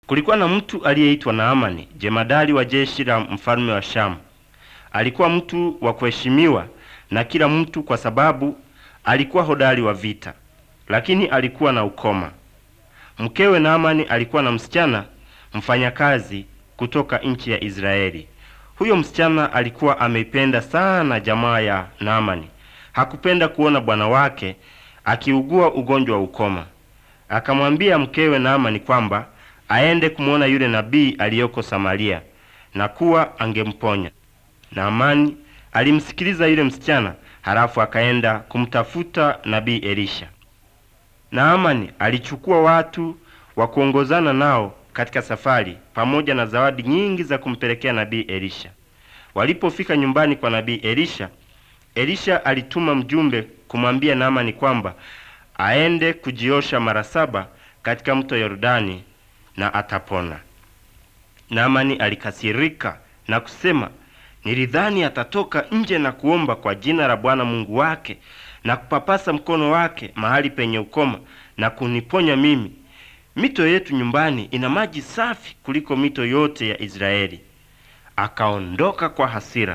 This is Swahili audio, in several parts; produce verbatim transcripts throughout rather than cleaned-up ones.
Kulikuwa na mtu aliyeitwa Naamani, jemadari wa jeshi la mfalme wa Shamu. Alikuwa mtu wa kuheshimiwa na kila mtu kwa sababu alikuwa hodari wa vita, lakini alikuwa na ukoma. Mkewe Naamani alikuwa na msichana mfanyakazi kutoka nchi ya Israeli. Huyo msichana alikuwa ameipenda sana jamaa ya Naamani. Hakupenda kuona bwana wake akiugua ugonjwa wa ukoma. Akamwambia mkewe Naamani kwamba aende kumwona yule nabii aliyoko Samaria na kuwa angemponya. Naamani alimsikiliza yule msichana, halafu akaenda kumtafuta nabii Elisha. Naamani alichukua watu wa kuongozana nao katika safari pamoja na zawadi nyingi za kumpelekea nabii Elisha. Walipofika nyumbani kwa nabii Elisha, Elisha alituma mjumbe kumwambia Naamani kwamba aende kujiosha mara saba katika mto Yordani na atapona. Naamani alikasirika na kusema, nilidhani atatoka nje na kuomba kwa jina la Bwana Mungu wake na kupapasa mkono wake mahali penye ukoma na kuniponya mimi. Mito yetu nyumbani ina maji safi kuliko mito yote ya Israeli. Akaondoka kwa hasira.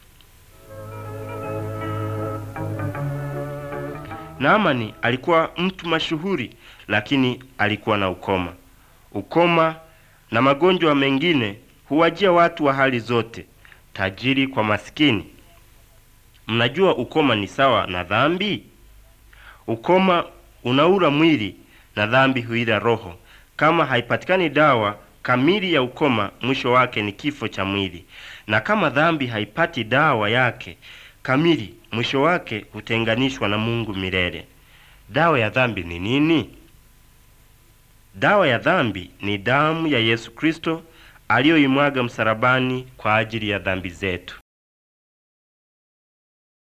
Naamani alikuwa mtu mashuhuri, lakini alikuwa na ukoma. Ukoma na magonjwa mengine huwajia watu wa hali zote, tajiri kwa maskini. Mnajua ukoma ni sawa na dhambi? Ukoma unaula mwili na dhambi huila roho. Kama haipatikani dawa kamili ya ukoma, mwisho wake ni kifo cha mwili. Na kama dhambi haipati dawa yake kamili, mwisho wake hutenganishwa na Mungu milele. Dawa ya dhambi ni nini? Dawa ya dhambi ni damu ya Yesu Kristo aliyoimwaga msalabani kwa ajili ya dhambi zetu.